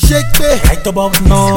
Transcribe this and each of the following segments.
Shake me right above now.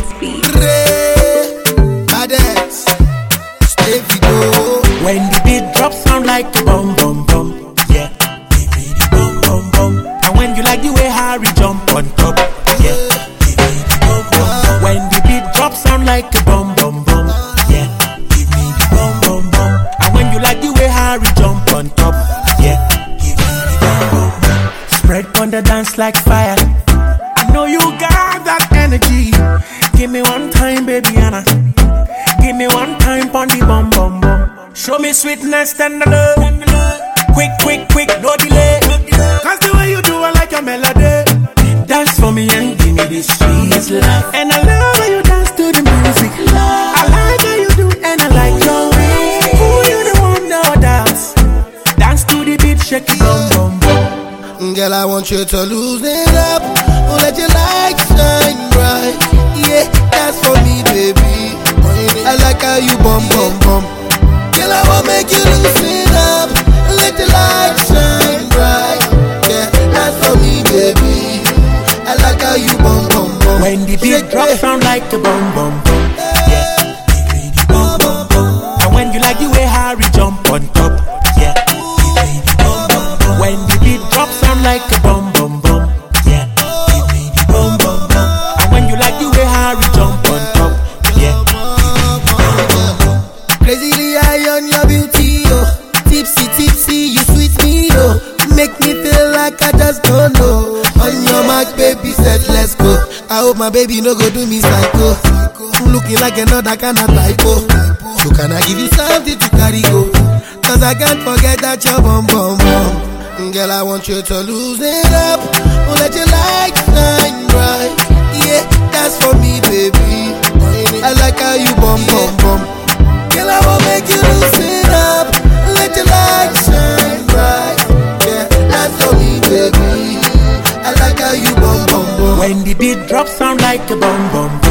Cadets, stay video. When the beat drops, sound like a bum bum bum. Yeah, give me the bum bum bum. And when you like the way Harry jump on top, yeah, give me the bum bum bum. When the beat drops, sound like a bum bum bum. Yeah, give me the bum bum bum. And when you like the way Harry jump on top, yeah, give me the bum bum bum. Spread on the dance like fire. I know you got that energy. Give me one time, baby Anna. Give me one time pon the bum bum bum. Show me sweetness and the love. Quick, quick, quick, no delay. Cause the way you do I like a melody. Dance for me and give me this sweet love. And I love how you dance to the music. I like how you do and I like your way. Ooh, you the one no dance. Dance to the beat, shake it bum bum bum. Girl, I want you to lose it up. Let your light shine bright. Yeah, that's for me, baby. I like how you bum bum bum. Girl, I wanna make you lose it up. Let the light shine bright. Yeah, that's for me, baby. I like how you bum bum bum. When the beat drops, sound like a bum bum bum. Yeah, give me the bum bum bum. And when you like the way Harry jump on top, yeah, give me the bum bum bum. When the beat drops, sound like a bum bum bum. Yeah, give me the bum bum bum. And when you like the way Harry jump on top, yeah. Crazily high on your beauty, oh. Tipsy, tipsy, you sweet me, oh. Make me feel like I just don't know. On your mark, baby, set, let's go. I hope my baby no go do me psycho. I'm looking like another kind of typo. So can I give you something to carry go? Cause I can't forget that you're bum bum bum. Girl, I want you to lose it up. Let your light shine bright. Yeah, that's for me, baby. I like how you bum bum bum. Girl, I wanna make you lose it up. Let your light shine bright. Yeah, that's for me, baby. I like how you bum bum bum. When the beat drops, sound like a bum bum